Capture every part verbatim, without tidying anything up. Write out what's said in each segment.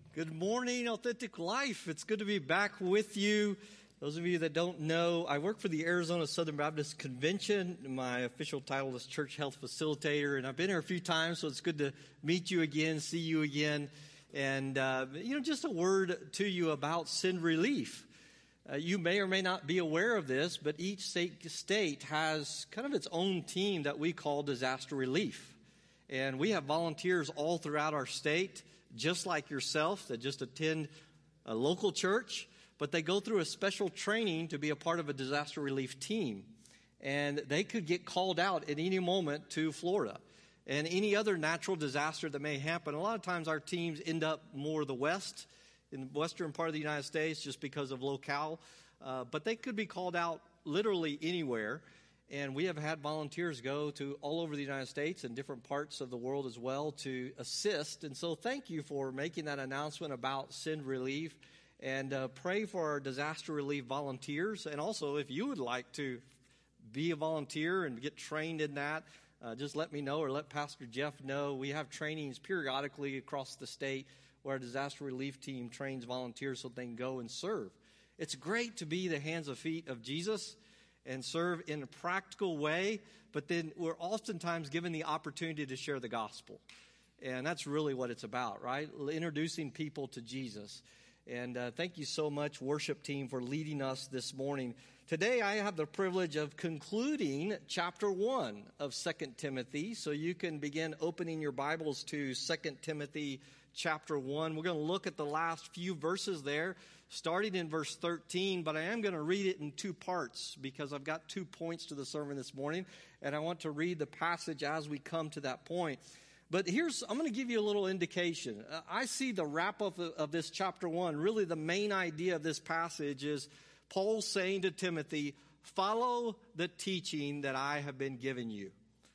Good morning, Authentic Life. It's good to be back with you. Those of you that don't know, I work for the Arizona Southern Baptist Convention. My official title is Church Health Facilitator, and I've been here a few times, so it's good to meet you again, see you again. And, uh, you know, just a word to you about Send Relief. Uh, you may or may not be aware of this, but each state, state has kind of its own team that we call disaster relief. And we have volunteers all throughout our state, just like yourself, that just attend a local church, but they go through a special training to be a part of a disaster relief team. And they could get called out at any moment to Florida. And any other natural disaster that may happen. A lot of times our teams end up more the west, in the western part of the United States, just because of locale. Uh, but they could be called out literally anywhere. And we have had volunteers go to all over the United States and different parts of the world as well to assist. And so thank you for making that announcement about Send Relief. And uh, pray for our disaster relief volunteers. And also, if you would like to be a volunteer and get trained in that, uh, just let me know or let Pastor Jeff know. We have trainings periodically across the state where our disaster relief team trains volunteers so they can go and serve. It's great to be the hands and feet of Jesus and serve in a practical way, but then we're oftentimes given the opportunity to share the gospel. And that's really what it's about, right? Introducing people to Jesus. And uh, thank you so much, worship team, for leading us this morning. Today I have the privilege of concluding chapter one of Second Timothy. So you can begin opening your Bibles to Second Timothy chapter one. We're going to look at the last few verses there, starting in verse thirteen. But I am going to read it in two parts because I've got two points to the sermon this morning. And I want to read the passage as we come to that point. But here's, I'm going to give you a little indication. I see the wrap up of, of this chapter one. Really the main idea of this passage is Paul saying to Timothy, follow the teaching that I have been giving you.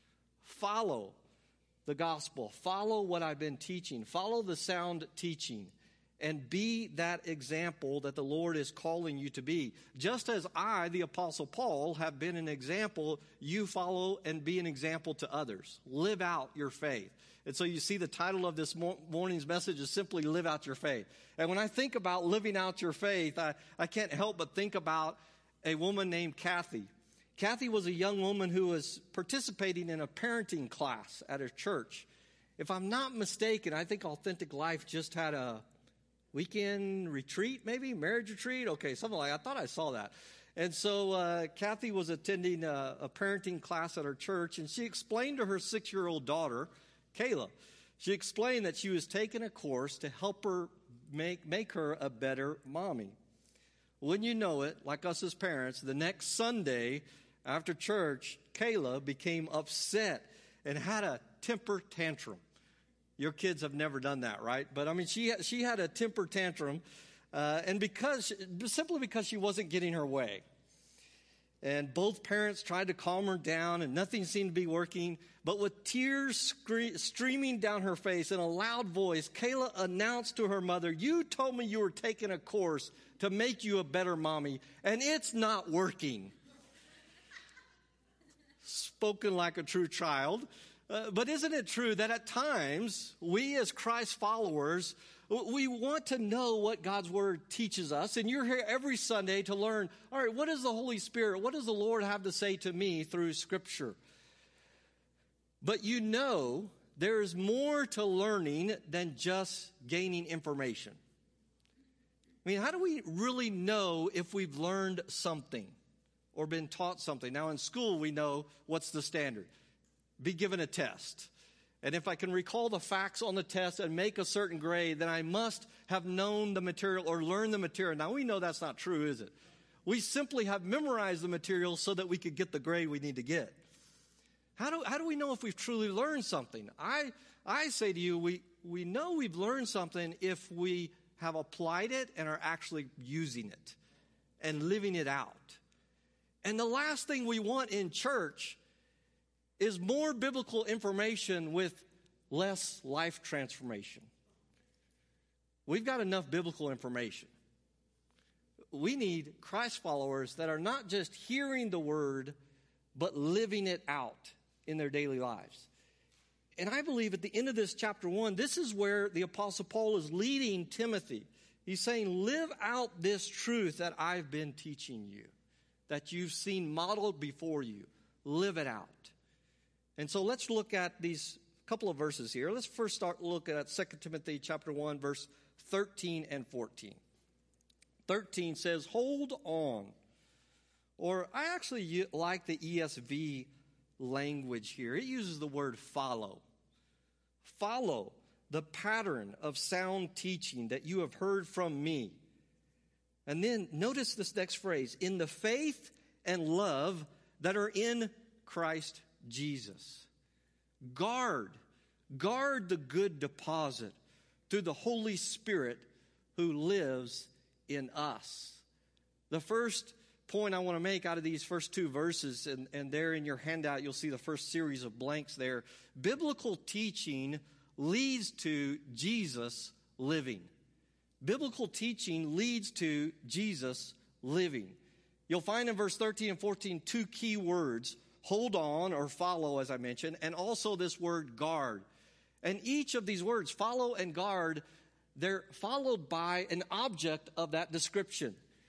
Follow the gospel. Follow what I've been teaching. Follow the sound teaching. And be that example that the Lord is calling you to be. Just as I, the Apostle Paul, have been an example, you follow and be an example to others. Live out your faith. And so you see the title of this morning's message is simply Live Out Your Faith. And when I think about living out your faith, I, I can't help but think about a woman named Kathy. Kathy was a young woman who was participating in a parenting class at her church. If I'm not mistaken, I think Authentic Life just had a weekend retreat, maybe marriage retreat. Okay, something like that. I thought I saw that. And so uh, Kathy was attending a, a parenting class at her church, and she explained to her six-year-old daughter, Kayla, she explained that she was taking a course to help her make make her a better mommy. Wouldn't you know it, like us as parents, the next Sunday after church, Kayla became upset and had a temper tantrum. Your kids have never done that, right? But I mean, she she had a temper tantrum, uh, and because simply because she wasn't getting her way, and both parents tried to calm her down, and nothing seemed to be working. But with tears scre- streaming down her face in a loud voice, Kayla announced to her mother, "You told me you were taking a course to make you a better mommy, and it's not working." Spoken like a true child. Uh, but isn't it true that at times, we as Christ followers, we want to know what God's Word teaches us. And you're here every Sunday to learn, all right, what does the Holy Spirit, what does the Lord have to say to me through Scripture? But you know, there is more to learning than just gaining information. I mean, how do we really know if we've learned something or been taught something? Now, in school, we know what's the standard. Be given a test. And if I can recall the facts on the test and make a certain grade, then I must have known the material or learned the material. Now, we know that's not true, is it? We simply have memorized the material so that we could get the grade we need to get. How do, how do we know if we've truly learned something? I, I say to you, we, we know we've learned something if we have applied it and are actually using it and living it out. And the last thing we want in church is more biblical information with less life transformation. We've got enough biblical information. We need Christ followers that are not just hearing the word, but living it out in their daily lives. And I believe at the end of this chapter one, this is where the Apostle Paul is leading Timothy. He's saying, live out this truth that I've been teaching you, that you've seen modeled before you. Live it out. And so let's look at these couple of verses here. Let's first start looking at Second Timothy chapter one, verse thirteen and fourteen. thirteen says, hold on. Or I actually like the E S V language here. It uses the word follow. Follow the pattern of sound teaching that you have heard from me. And then notice this next phrase, in the faith and love that are in Christ Jesus. Guard, guard the good deposit through the Holy Spirit who lives in us. The first point I want to make out of these first two verses, and, and there in your handout you'll see the first series of blanks there. Biblical teaching leads to Jesus living. Biblical teaching leads to Jesus living. You'll find in verse thirteen and fourteen two key words, hold on or follow, as I mentioned, and also this word guard. And each of these words, follow and guard, they're followed by an object of that description.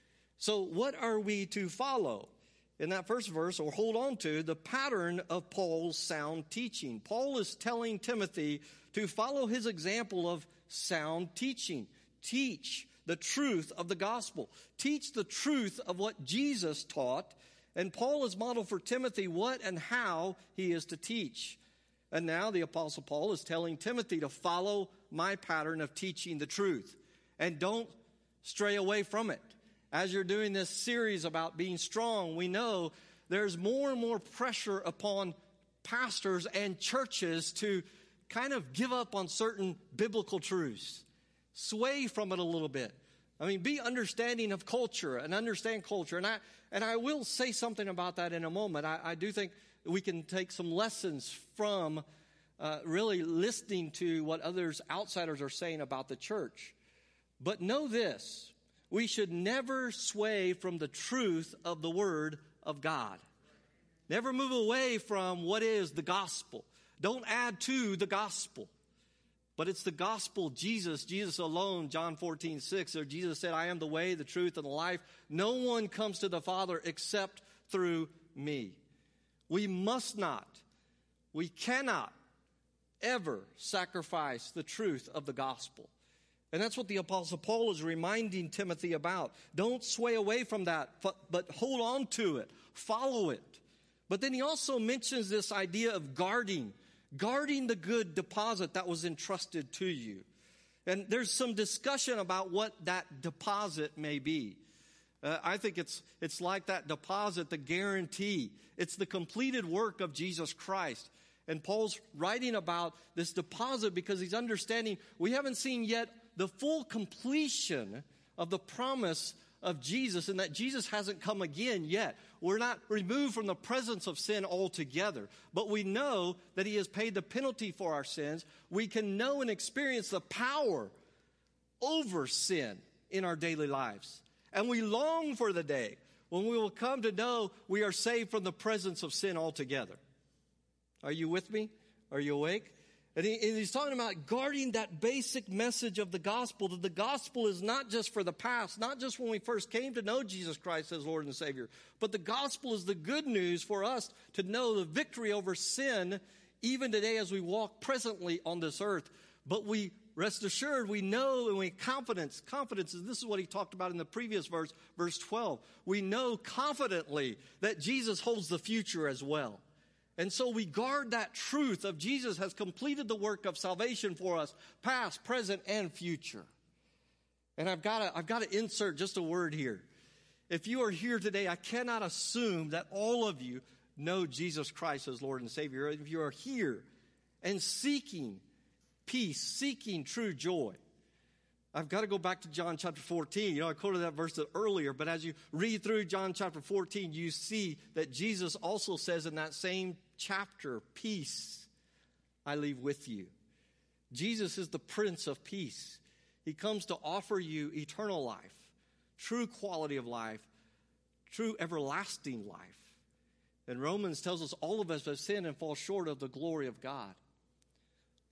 So what are we to follow? In that first verse, or hold on to, the pattern of Paul's sound teaching. Paul is telling Timothy to follow his example of sound teaching. Teach the truth of the gospel. Teach the truth of what Jesus taught. And Paul is modeled for Timothy what and how he is to teach. And now the Apostle Paul is telling Timothy to follow my pattern of teaching the truth. And don't stray away from it. As you're doing this series about being strong, we know there's more and more pressure upon pastors and churches to kind of give up on certain biblical truths. Sway from it a little bit. I mean, be understanding of culture and understand culture. And I and I will say something about that in a moment. I, I do think we can take some lessons from uh, really listening to what others, outsiders, are saying about the church. But know this. We should never sway from the truth of the Word of God. Never move away from what is the gospel. Don't add to the gospel. But it's the gospel, Jesus, Jesus alone, John fourteen six, or Jesus said, I am the way, the truth, and the life. No one comes to the Father except through me. We must not, we cannot ever sacrifice the truth of the gospel. And that's what the Apostle Paul is reminding Timothy about. Don't sway away from that, but hold on to it. Follow it. But then he also mentions this idea of guarding. Guarding the good deposit that was entrusted to you. And there's some discussion about what that deposit may be. Uh, I think it's it's like that deposit, the guarantee. It's the completed work of Jesus Christ. And Paul's writing about this deposit because he's understanding we haven't seen yet the full completion of the promise of Jesus, and that Jesus hasn't come again yet. We're not removed from the presence of sin altogether, but we know that he has paid the penalty for our sins. We can know and experience the power over sin in our daily lives. And we long for the day when we will come to know we are saved from the presence of sin altogether. Are you with me? Are you awake? And, he, and he's talking about guarding that basic message of the gospel, that the gospel is not just for the past, not just when we first came to know Jesus Christ as Lord and Savior, but the gospel is the good news for us to know the victory over sin even today as we walk presently on this earth. But we, rest assured, we know and we confidence, confidence, is this is what he talked about in the previous verse, verse twelve. We know confidently that Jesus holds the future as well. And so we guard that truth of Jesus has completed the work of salvation for us, past, present, and future. And I've got to, I've got to insert just a word here. If you are here today, I cannot assume that all of you know Jesus Christ as Lord and Savior. If you are here and seeking peace, seeking true joy, I've got to go back to John chapter fourteen. You know, I quoted that verse earlier, but as you read through John chapter fourteen, you see that Jesus also says in that same chapter, peace I leave with you. Jesus is the Prince of Peace. He comes to offer you eternal life, true quality of life, true everlasting life. And Romans tells us all of us have sinned and fall short of the glory of God.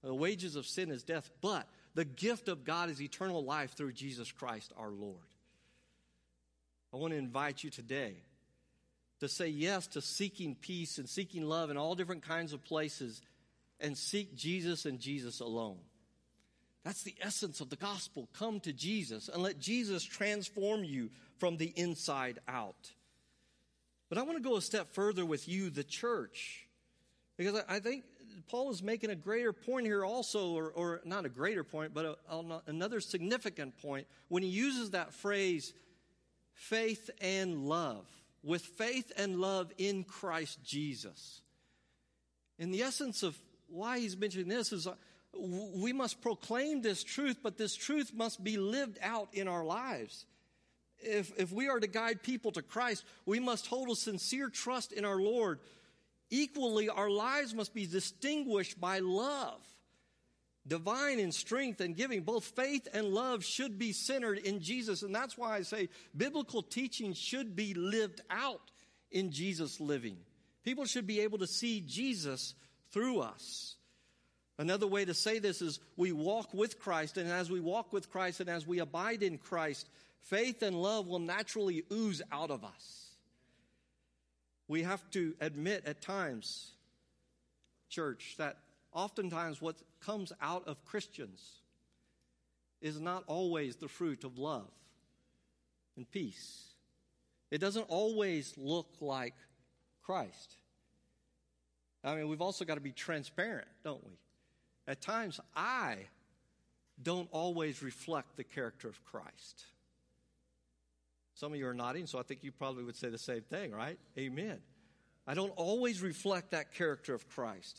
The wages of sin is death, but the gift of God is eternal life through Jesus Christ our Lord. I want to invite you today to say yes to seeking peace and seeking love in all different kinds of places and seek Jesus and Jesus alone. That's the essence of the gospel. Come to Jesus and let Jesus transform you from the inside out. But I want to go a step further with you, the church, because I think Paul is making a greater point here also, or, or not a greater point, but a, a, another significant point when he uses that phrase, faith and love, with faith and love in Christ Jesus. And the essence of why he's mentioning this is uh, we must proclaim this truth, but this truth must be lived out in our lives. If, if we are to guide people to Christ, we must hold a sincere trust in our Lord. Equally, our lives must be distinguished by love. Divine in strength and giving, both faith and love should be centered in Jesus. And that's why I say biblical teaching should be lived out in Jesus living. People should be able to see Jesus through us. Another way to say this is we walk with Christ, and as we walk with Christ and as we abide in Christ, faith and love will naturally ooze out of us. We have to admit at times, church, that oftentimes what comes out of Christians is not always the fruit of love and peace. It doesn't always look like Christ. I mean, we've also got to be transparent, don't we? At times, I don't always reflect the character of Christ. Some of you are nodding, so I think you probably would say the same thing, right? Amen. I don't always reflect that character of Christ.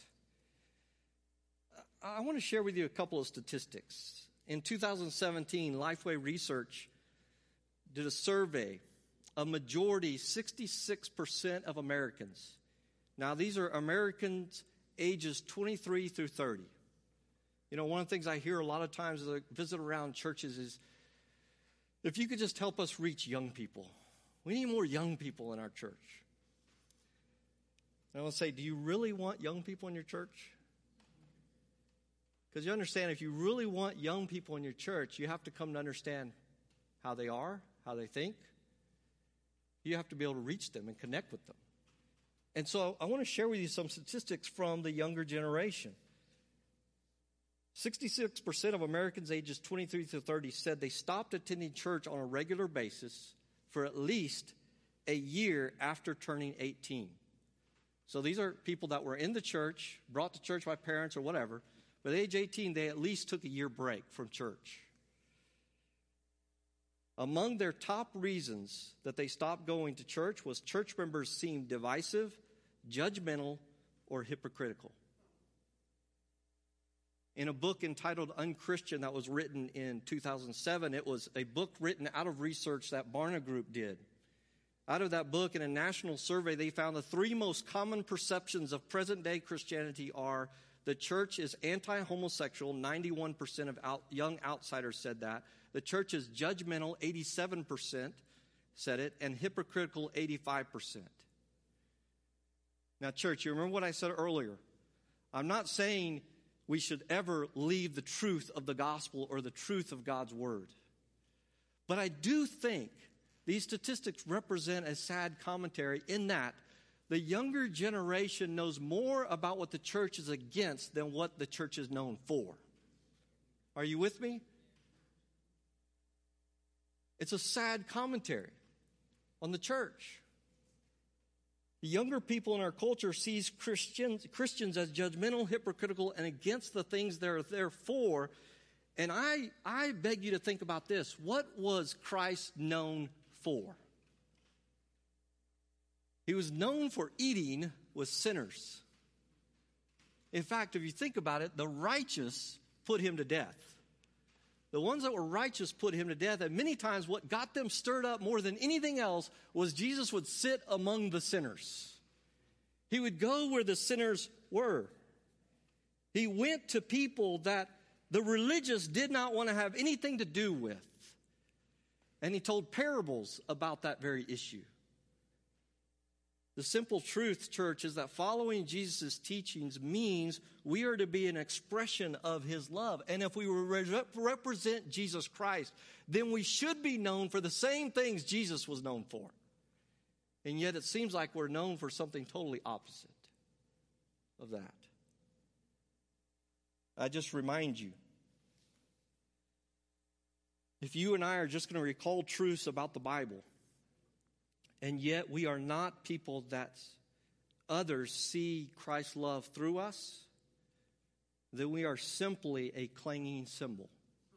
I want to share with you a couple of statistics. In two thousand seventeen, Lifeway Research did a survey. A majority, sixty-six percent of Americans. Now, these are Americans ages twenty-three through thirty. You know, one of the things I hear a lot of times as I visit around churches is, if you could just help us reach young people. We need more young people in our church. And I want to say, do you really want young people in your church? Because you understand, if you really want young people in your church, you have to come to understand how they are, how they think. You have to be able to reach them and connect with them. And so I want to share with you some statistics from the younger generation. sixty-six percent of Americans ages twenty-three to thirty said they stopped attending church on a regular basis for at least a year after turning eighteen. So these are people that were in the church, brought to church by parents or whatever, but at age eighteen, they at least took a year break from church. Among their top reasons that they stopped going to church was church members seemed divisive, judgmental, or hypocritical. In a book entitled Unchristian that was written in two thousand seven, it was a book written out of research that Barna Group did. Out of that book, in a national survey, they found the three most common perceptions of present-day Christianity are: the church is anti-homosexual, ninety-one percent of out, young outsiders said that. The church is judgmental, eighty-seven percent said it, and hypocritical, eighty-five percent. Now, church, you remember what I said earlier. I'm not saying we should ever leave the truth of the gospel or the truth of God's word. But I do think these statistics represent a sad commentary in that the younger generation knows more about what the church is against than what the church is known for. Are you with me? It's a sad commentary on the church. The younger people in our culture sees Christians, Christians as judgmental, hypocritical, and against the things they're there for. And I, I beg you to think about this. What was Christ known for? He was known for eating with sinners. In fact, if you think about it, the righteous put him to death. The ones that were righteous put him to death, and many times what got them stirred up more than anything else was Jesus would sit among the sinners. He would go where the sinners were. He went to people that the religious did not want to have anything to do with. And he told parables about that very issue. The simple truth, church, is that following Jesus' teachings means we are to be an expression of his love. And if we re- represent Jesus Christ, then we should be known for the same things Jesus was known for. And yet it seems like we're known for something totally opposite of that. I just remind you, if you and I are just going to recall truths about the Bible, and yet we are not people that others see Christ's love through us, then we are simply a clanging cymbal.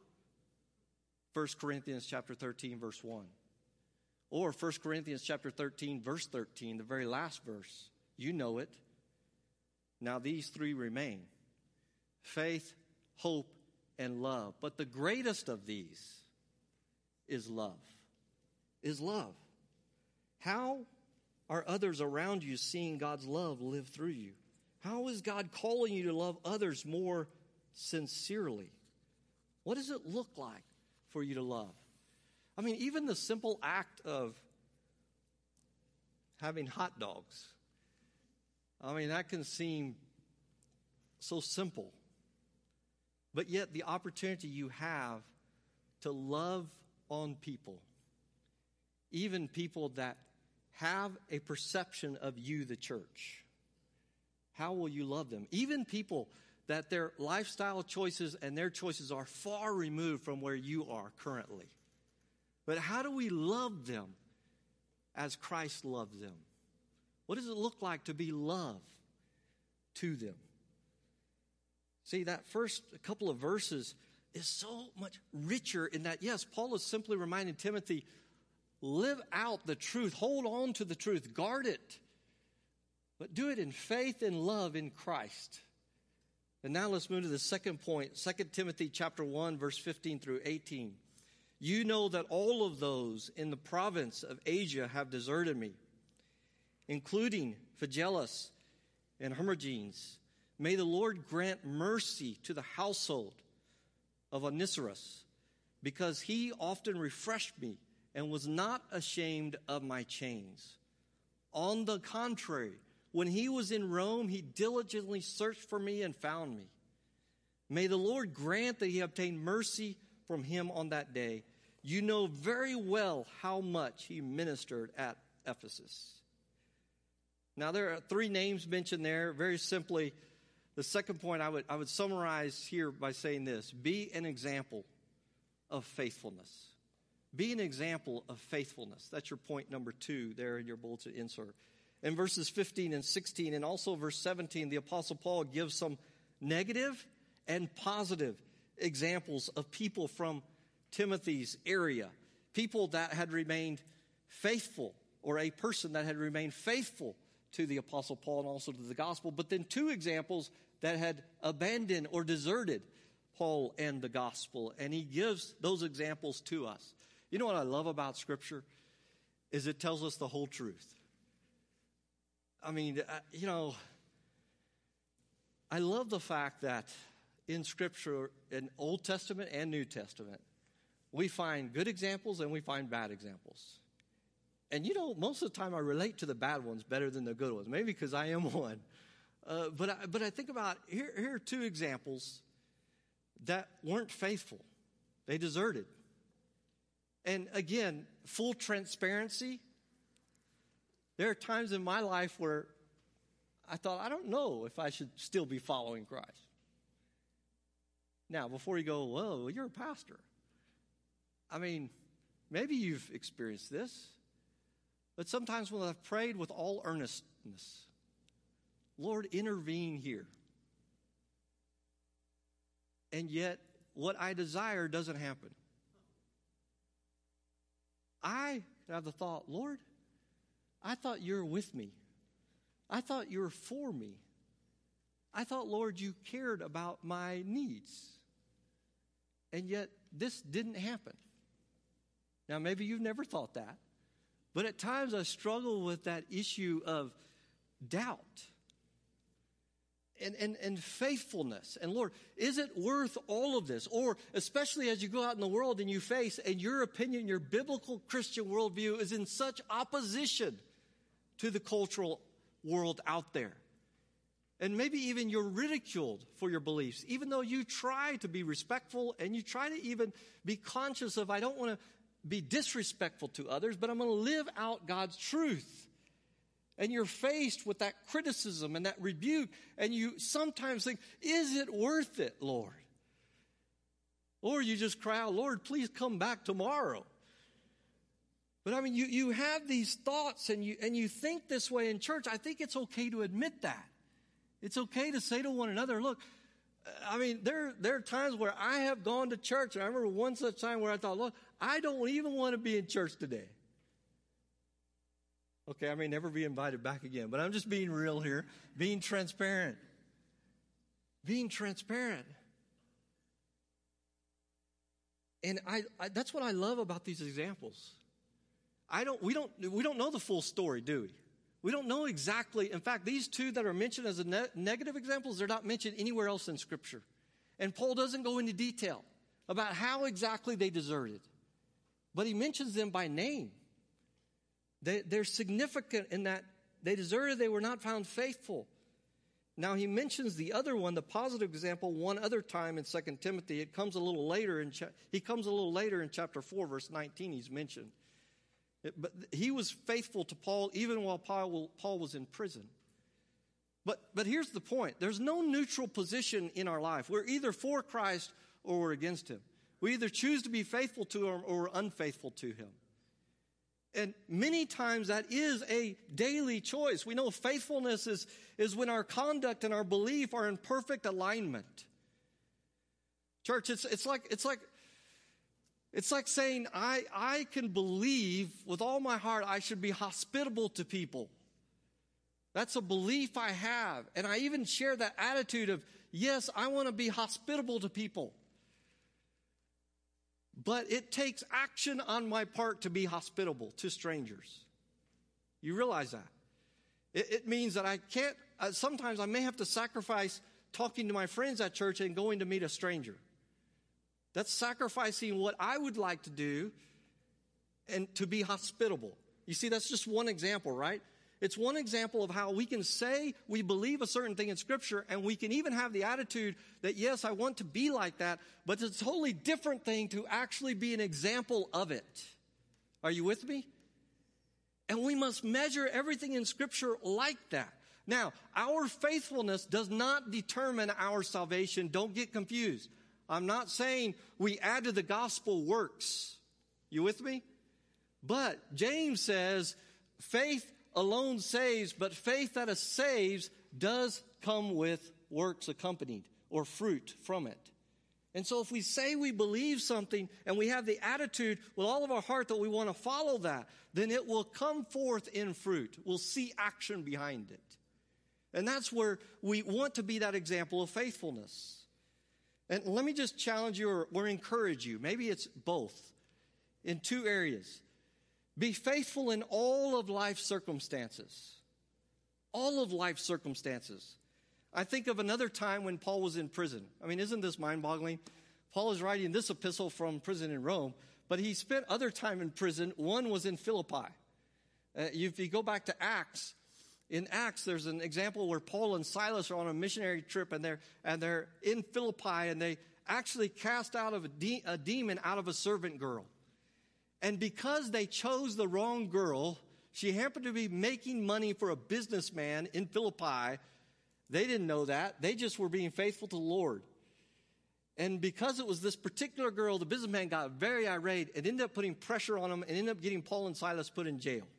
First Corinthians chapter thirteen, verse one. Or First Corinthians chapter thirteen, verse thirteen, the very last verse. You know it. Now these three remain: faith, hope, and love. But the greatest of these is love. Is love. How are others around you seeing God's love live through you? How is God calling you to love others more sincerely? What does it look like for you to love? I mean, even the simple act of having hot dogs, I mean, that can seem so simple. But yet the opportunity you have to love on people, even people that have a perception of you, the church. How will you love them? Even people that their lifestyle choices and their choices are far removed from where you are currently. But how do we love them as Christ loves them? What does it look like to be love to them? See, that first couple of verses is so much richer in that, yes, Paul is simply reminding Timothy, live out the truth. Hold on to the truth. Guard it. But do it in faith and love in Christ. And now let's move to the second point. Second Timothy chapter one, verse fifteen through eighteen. You know that all of those in the province of Asia have deserted me, including Phygelus and Hermogenes. May the Lord grant mercy to the household of Onesimus, because he often refreshed me and was not ashamed of my chains. On the contrary, when he was in Rome, he diligently searched for me and found me. May the Lord grant that he obtained mercy from him on that day. You know very well how much he ministered at Ephesus. Now, there are three names mentioned there. Very simply, the second point I would, I would summarize here by saying this: be an example of faithfulness. Be an example of faithfulness. That's your point number two there in your bulletin insert. In verses fifteen and sixteen and also verse seventeen, the Apostle Paul gives some negative and positive examples of people from Timothy's area. People that had remained faithful, or a person that had remained faithful to the Apostle Paul and also to the gospel. But then two examples that had abandoned or deserted Paul and the gospel. And he gives those examples to us. You know what I love about Scripture? Is it tells us the whole truth. I mean, you know, I love the fact that in Scripture, in Old Testament and New Testament, we find good examples and we find bad examples. And you know, most of the time I relate to the bad ones better than the good ones. Maybe because I am one. Uh, but, I, but I think about, here, here are two examples that weren't faithful. They deserted. And again, full transparency, there are times in my life where I thought, I don't know if I should still be following Christ. Now, before you go, well, you're a pastor. I mean, maybe you've experienced this. But sometimes when I've prayed with all earnestness, Lord, intervene here. And yet, what I desire doesn't happen. I have the thought, Lord, I thought you were with me. I thought you were for me. I thought, Lord, you cared about my needs. And yet, this didn't happen. Now, maybe you've never thought that. But at times I struggle with that issue of doubt and, and, and faithfulness. And Lord, is it worth all of this? Or especially as you go out in the world and you face, and your opinion, your biblical Christian worldview is in such opposition to the cultural world out there. And maybe even you're ridiculed for your beliefs, even though you try to be respectful and you try to even be conscious of, I don't want to be disrespectful to others, but I'm going to live out God's truth. And you're faced with that criticism and that rebuke, and you sometimes think, is it worth it, Lord? Or you just cry out, Lord, please come back tomorrow. But I mean, you, you have these thoughts and you, and you think this way in church. I think it's okay to admit that. It's okay to say to one another, look, I mean, there, there are times where I have gone to church, and I remember one such time where I thought, look, I don't even want to be in church today. Okay, I may never be invited back again, but I'm just being real here, being transparent. Being transparent. And I, I that's what I love about these examples. I don't, we don't, we don't know the full story, do we? We don't know exactly. In fact, these two that are mentioned as a ne- negative examples, they're not mentioned anywhere else in Scripture. And Paul doesn't go into detail about how exactly they deserted. But he mentions them by name. They, they're significant in that they deserted, they were not found faithful. Now he mentions the other one, the positive example, one other time in Second Timothy. It comes a little later in cha- he comes a little later in chapter four, verse nineteen, he's mentioned. But he was faithful to Paul even while Paul, Paul was in prison. But, but here's the point. There's no neutral position in our life. We're either for Christ or we're against him. We either choose to be faithful to him or we're unfaithful to him. And many times that is a daily choice. We know faithfulness is, is when our conduct and our belief are in perfect alignment. Church, it's, it's like, it's like, It's like saying, I, I can believe with all my heart I should be hospitable to people. That's a belief I have. And I even share that attitude of, yes, I want to be hospitable to people. But it takes action on my part to be hospitable to strangers. You realize that? It, it means that I can't, uh, sometimes I may have to sacrifice talking to my friends at church and going to meet a stranger. That's sacrificing what I would like to do and to be hospitable. You see, that's just one example, right? It's one example of how we can say we believe a certain thing in Scripture, and we can even have the attitude that, yes, I want to be like that, but it's a totally different thing to actually be an example of it. Are you with me? And we must measure everything in Scripture like that. Now, our faithfulness does not determine our salvation. Don't get confused. I'm not saying we add to the gospel works. You with me? But James says faith alone saves, but faith that saves does come with works accompanied or fruit from it. And so if we say we believe something and we have the attitude with all of our heart that we want to follow that, then it will come forth in fruit. We'll see action behind it. And that's where we want to be that example of faithfulness. And let me just challenge you or, or encourage you. Maybe it's both in two areas. Be faithful in all of life's circumstances. All of life's circumstances. I think of another time when Paul was in prison. I mean, isn't this mind-boggling? Paul is writing this epistle from prison in Rome, but he spent other time in prison. One was in Philippi. Uh, if you go back to Acts, in Acts, there's an example where Paul and Silas are on a missionary trip, and they're and they're in Philippi, and they actually cast out of a, de- a demon out of a servant girl. And because they chose the wrong girl, she happened to be making money for a businessman in Philippi. They didn't know that. They just were being faithful to the Lord. And because it was this particular girl, the businessman got very irate and ended up putting pressure on them and ended up getting Paul and Silas put in jail.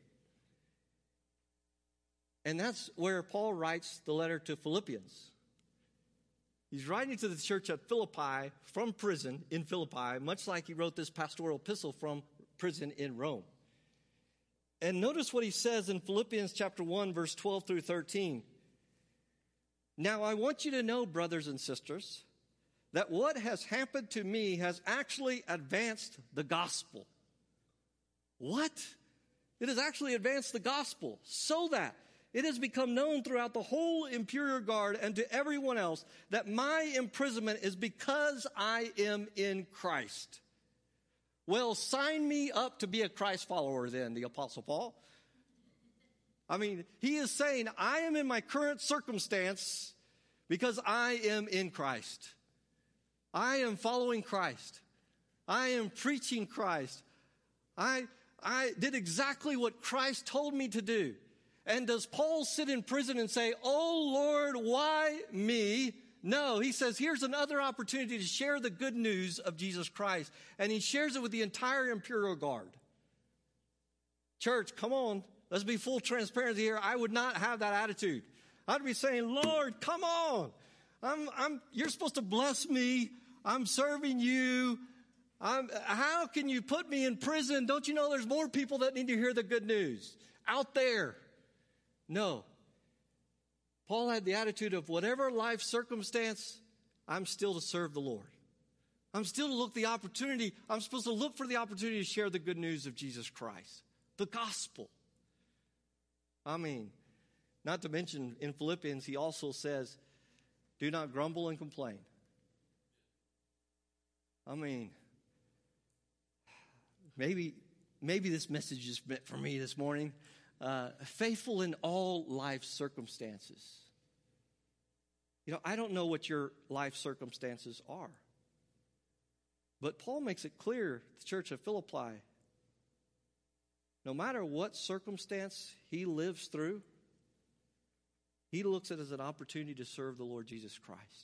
And that's where Paul writes the letter to Philippians. He's writing to the church at Philippi from prison in Philippi, much like he wrote this pastoral epistle from prison in Rome. And notice what he says in Philippians chapter one, verse twelve through thirteen. Now I want you to know, brothers and sisters, that what has happened to me has actually advanced the gospel. What? It has actually advanced the gospel so that it has become known throughout the whole imperial guard and to everyone else that my imprisonment is because I am in Christ. Well, sign me up to be a Christ follower then, the Apostle Paul. I mean, he is saying, I am in my current circumstance because I am in Christ. I am following Christ. I am preaching Christ. I, I did exactly what Christ told me to do. And does Paul sit in prison and say, oh, Lord, why me? No, he says, here's another opportunity to share the good news of Jesus Christ. And he shares it with the entire Imperial Guard. Church, come on. Let's be full transparency here. I would not have that attitude. I'd be saying, Lord, come on. I'm, I'm, you're supposed to bless me. I'm serving you. I'm, how can you put me in prison? Don't you know there's more people that need to hear the good news out there? No. Paul had the attitude of whatever life circumstance, I'm still to serve the Lord. I'm still to look the opportunity. I'm supposed to look for the opportunity to share the good news of Jesus Christ, the gospel. I mean, not to mention in Philippians, he also says, do not grumble and complain. I mean, maybe, maybe this message is meant for me this morning. Uh, faithful in all life circumstances. You know, I don't know what your life circumstances are. But Paul makes it clear, the church of Philippi, no matter what circumstance he lives through, he looks at it as an opportunity to serve the Lord Jesus Christ.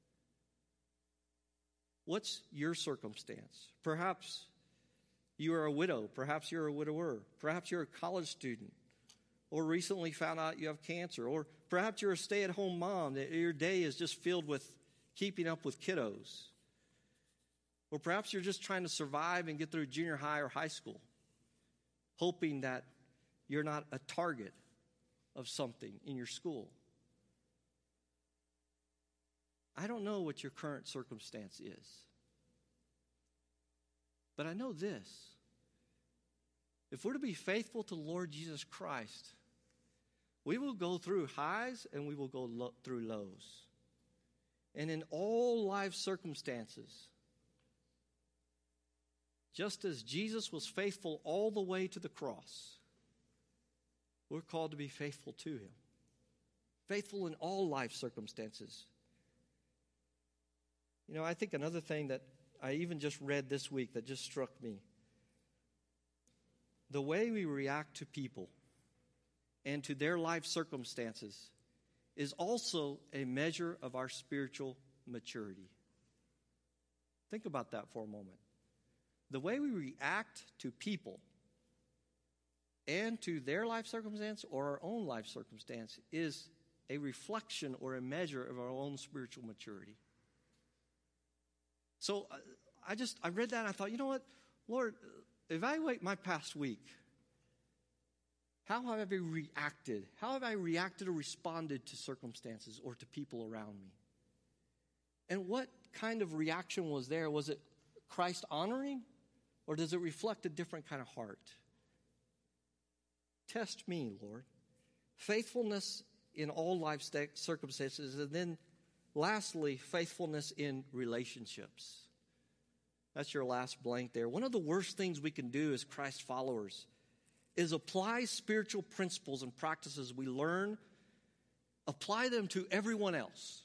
What's your circumstance? Perhaps you are a widow. Perhaps you're a widower. Perhaps you're a college student or recently found out you have cancer. Or perhaps you're a stay-at-home mom that your day is just filled with keeping up with kiddos. Or perhaps you're just trying to survive and get through junior high or high school, hoping that you're not a target of something in your school. I don't know what your current circumstance is. But I know this. If we're to be faithful to Lord Jesus Christ, we will go through highs and we will go lo- through lows. And in all life circumstances, just as Jesus was faithful all the way to the cross, we're called to be faithful to him. Faithful in all life circumstances. You know, I think another thing that I even just read this week that just struck me. The way we react to people and to their life circumstances is also a measure of our spiritual maturity. Think about that for a moment. The way we react to people and to their life circumstance or our own life circumstance is a reflection or a measure of our own spiritual maturity. So I just, I read that and I thought, you know what, Lord, evaluate my past week. How have I reacted? How have I reacted or responded to circumstances or to people around me? And what kind of reaction was there? Was it Christ honoring, or does it reflect a different kind of heart? Test me, Lord. Faithfulness in all life circumstances, and then lastly, faithfulness in relationships. That's your last blank there. One of the worst things we can do as Christ followers is apply spiritual principles and practices we learn, apply them to everyone else,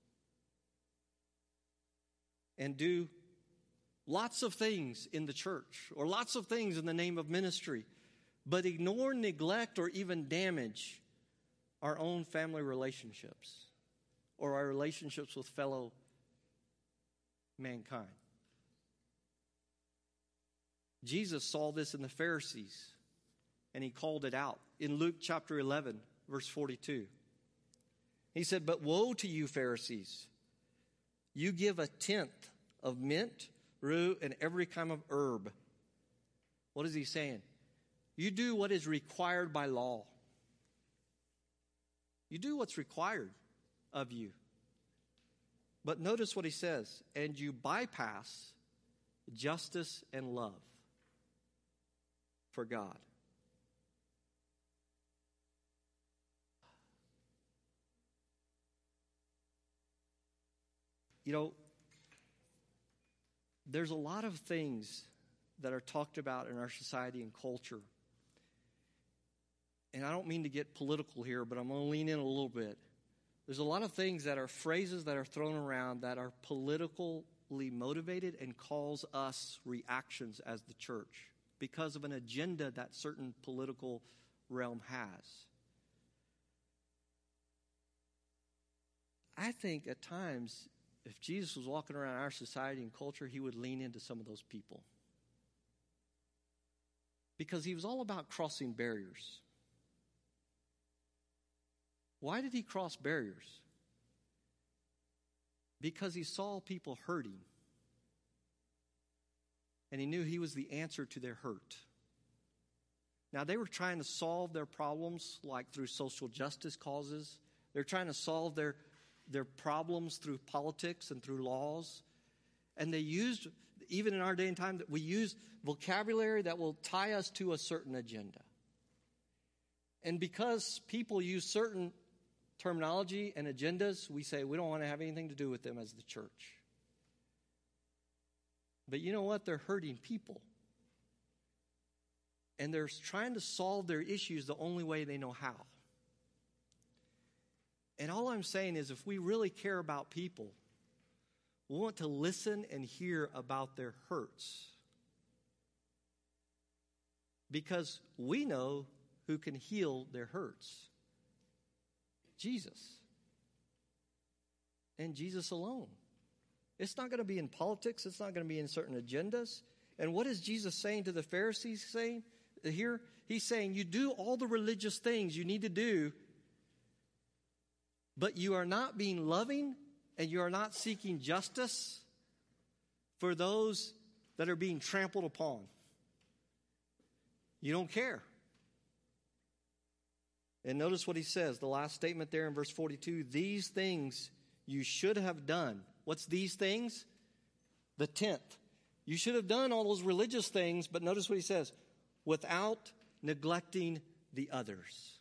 and do lots of things in the church or lots of things in the name of ministry, but ignore, neglect, or even damage our own family relationships or our relationships with fellow mankind. Jesus saw this in the Pharisees, and he called it out in Luke chapter eleven, verse forty-two. He said, "But woe to you, Pharisees! You give a tenth of mint, rue, and every kind of herb." What is he saying? You do what is required by law. You do what's required of you. But notice what he says, and you bypass justice and love for God. You know, there's a lot of things that are talked about in our society and culture. and I don't mean to get political here, but I'm going to lean in a little bit. There's a lot of things that are phrases that are thrown around that are politically motivated and cause us reactions as the church because of an agenda that certain political realm has. I think at times, if Jesus was walking around our society and culture, he would lean into some of those people. Because he was all about crossing barriers. Why did he cross barriers? Because he saw people hurting. And he knew he was the answer to their hurt. Now, they were trying to solve their problems like through social justice causes. They're trying to solve their, their problems through politics and through laws. And they used, even in our day and time, that we use vocabulary that will tie us to a certain agenda. And because people use certain terminology and agendas, we say we don't want to have anything to do with them as the church. But you know what? They're hurting people. And they're trying to solve their issues the only way they know how. And all I'm saying is if we really care about people, we want to listen and hear about their hurts. Because we know who can heal their hurts. Jesus. And Jesus alone. It's not going to be in politics. It's not going to be in certain agendas. And what is Jesus saying to the Pharisees saying here? He's saying you do all the religious things you need to do, but you are not being loving and you are not seeking justice for those that are being trampled upon. You don't care. And notice what he says, the last statement there in verse forty-two, these things you should have done. What's these things? The tenth. You should have done all those religious things, but notice what he says, without neglecting the others.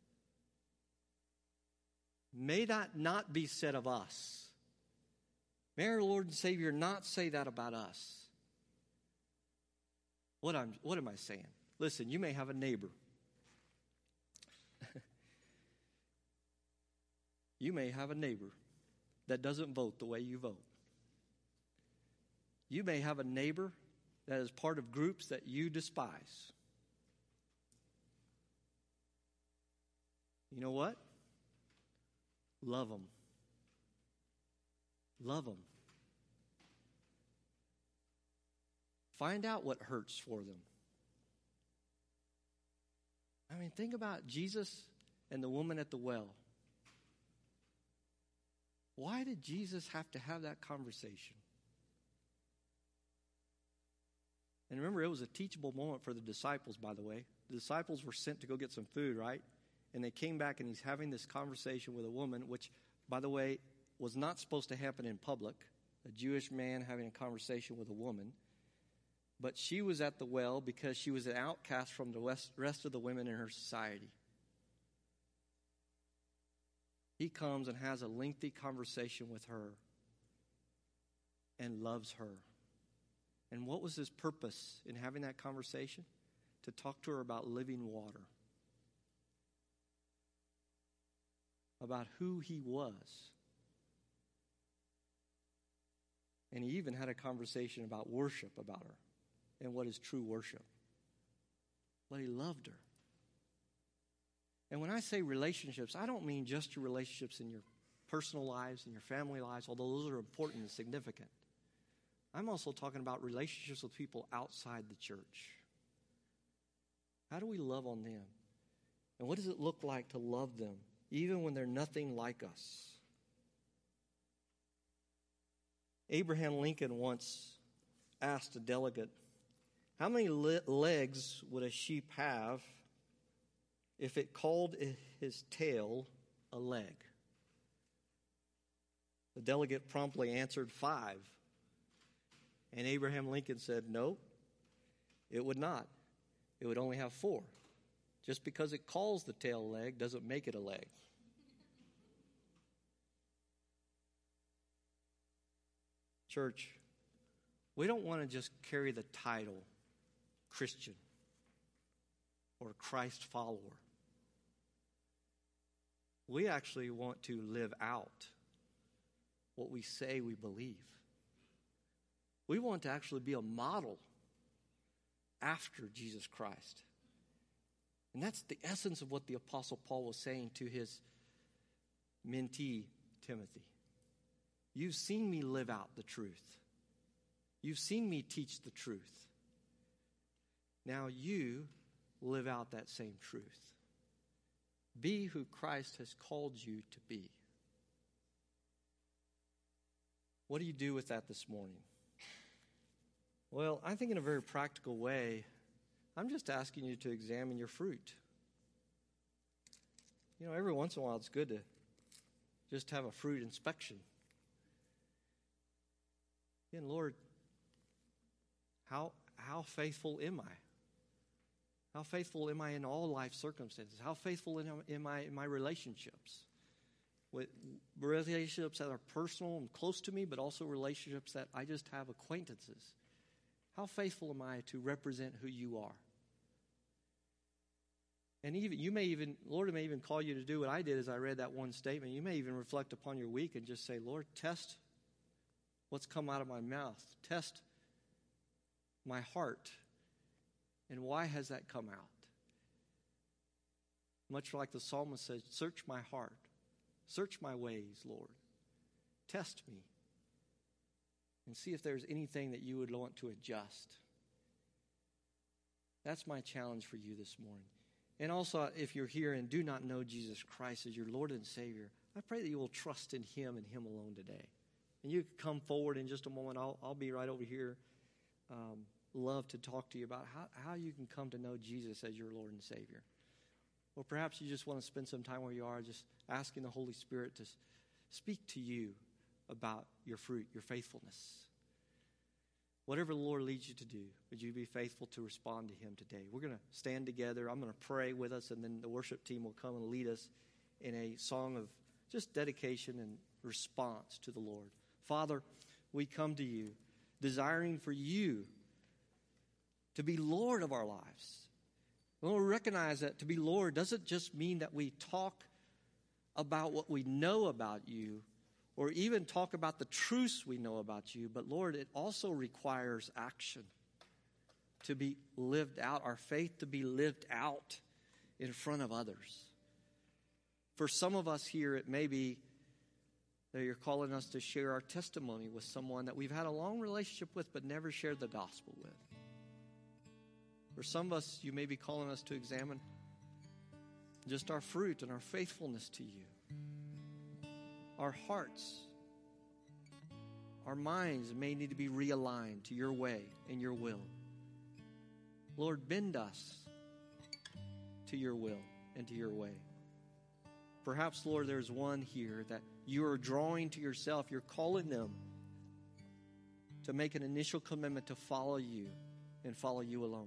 May that not be said of us. May our Lord and Savior not say that about us. What, I'm, what am I saying? Listen, you may have a neighbor. You may have a neighbor that doesn't vote the way you vote. You may have a neighbor that is part of groups that you despise. You know what? Love them. Love them. Find out what hurts for them. I mean, think about Jesus and the woman at the well. Why did Jesus have to have that conversation? And remember, it was a teachable moment for the disciples, by the way. The disciples were sent to go get some food, right? And they came back and he's having this conversation with a woman, which, by the way, was not supposed to happen in public. A Jewish man having a conversation with a woman. But she was at the well because she was an outcast from the rest of the women in her society. He comes and has a lengthy conversation with her and loves her. And what was his purpose in having that conversation? To talk to her about living water. About who he was. And he even had a conversation about worship about her and what is true worship. But he loved her. And when I say relationships, I don't mean just your relationships in your personal lives and your family lives, although those are important and significant. I'm also talking about relationships with people outside the church. How do we love on them? And what does it look like to love them, even when they're nothing like us? Abraham Lincoln once asked a delegate, how many le- legs would a sheep have if it called his tail a leg? The delegate promptly answered five. And Abraham Lincoln said, no, it would not. It would only have four. Just because it calls the tail a leg doesn't make it a leg. Church, we don't want to just carry the title Christian or Christ follower. We actually want to live out what we say we believe. We want to actually be a model after Jesus Christ. And that's the essence of what the Apostle Paul was saying to his mentee, Timothy. You've seen me live out the truth. You've seen me teach the truth. Now you live out that same truth. Be who Christ has called you to be. What do you do with that this morning? Well, I think in a very practical way, I'm just asking you to examine your fruit. You know, every once in a while it's good to just have a fruit inspection. And Lord, how how faithful am I? How faithful am I in all life circumstances? How faithful am I in my relationships? With relationships that are personal and close to me, but also relationships that I just have acquaintances. How faithful am I to represent who you are? And even you may even, Lord may even call you to do what I did as I read that one statement. You may even reflect upon your week and just say, Lord, test what's come out of my mouth. Test my heart. And why has that come out? Much like the psalmist says, search my heart. Search my ways, Lord. Test me. And see if there's anything that you would want to adjust. That's my challenge for you this morning. And also, if you're here and do not know Jesus Christ as your Lord and Savior, I pray that you will trust in Him and Him alone today. And you can come forward in just a moment. I'll, I'll be right over here. Um, love to talk to you about how, how you can come to know Jesus as your Lord and Savior. Or perhaps you just want to spend some time where you are just asking the Holy Spirit to speak to you about your fruit, your faithfulness. Whatever the Lord leads you to do, would you be faithful to respond to Him today? We're going to stand together. I'm going to pray with us, and then the worship team will come and lead us in a song of just dedication and response to the Lord. Father, we come to you desiring for you to be Lord of our lives. We recognize that to be Lord doesn't just mean that we talk about what we know about you or even talk about the truths we know about you, but Lord, it also requires action to be lived out, our faith to be lived out in front of others. For some of us here, it may be that you're calling us to share our testimony with someone that we've had a long relationship with but never shared the gospel with. For some of us, you may be calling us to examine just our fruit and our faithfulness to you. Our hearts, our minds may need to be realigned to your way and your will. Lord, bend us to your will and to your way. Perhaps, Lord, there's one here that you are drawing to yourself. You're calling them to make an initial commitment to follow you and follow you alone.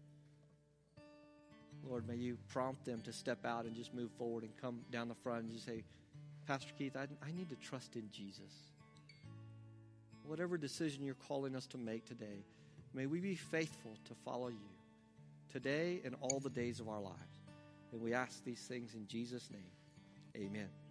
Lord, may you prompt them to step out and just move forward and come down the front and just say, Pastor Keith, I, I need to trust in Jesus. Whatever decision you're calling us to make today, may we be faithful to follow you today and all the days of our lives. And we ask these things in Jesus' name. Amen.